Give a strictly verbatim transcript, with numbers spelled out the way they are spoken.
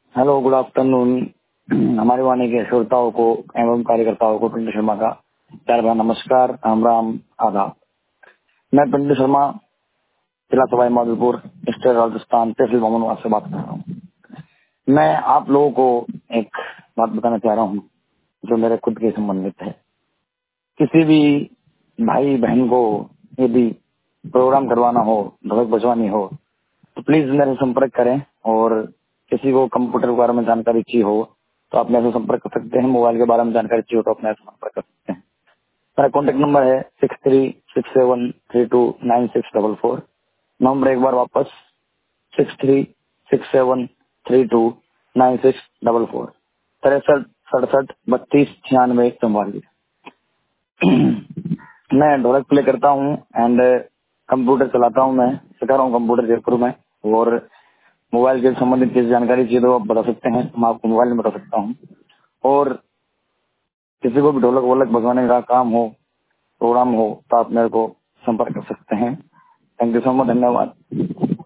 Hello, good afternoon. हमारी वाणी के श्रोताओं को एवं कार्यकर्ताओं को पिंटू शर्मा का प्यार भरा नमस्कार, राम राम, आदाब। मैं पिंटू शर्मा, जिला सवाई माधोपुर, स्टेट राजस्थान, तहसील भवनवास से बात कर रहा हूँ। मैं आप लोगों को एक बात बताना चाह रहा हूँ जो मेरे खुद के संबंधित है। किसी भी भाई बहन को यदि प्रोग्राम करवाना हो, ढोलक बजवानी हो, तो प्लीज मेरे से संपर्क करें। और किसी को कंप्यूटर के बारे में जानकारी चाहिए हो तो आप मेरे से संपर्क कर सकते हैं। मोबाइल के बारे में जानकारी चाहिए हो तो आप मेरे से संपर्क कर सकते हैं। मेरा कॉन्टेक्ट नंबर है six three six seven three two nine six double four. Number एक बार वापस, six three six seven three two nine six double four, तिरसठ सड़सठ बत्तीस छियानवे चौवालीस। मैं ढोलक प्ले करता हूँ एंड कंप्यूटर चलाता हूँ। मैं सिखा रहा हूँ कंप्यूटर जयपुर में। और मोबाइल के संबंधित किसी जानकारी चाहिए तो आप बता सकते हैं, मैं आपको मोबाइल में बता सकता हूँ। और किसी को भी ढोलक वोलक बजवाने का काम हो, प्रोग्राम हो, तो आप मेरे को संपर्क कर सकते हैं। थैंक यू सो मच, धन्यवाद।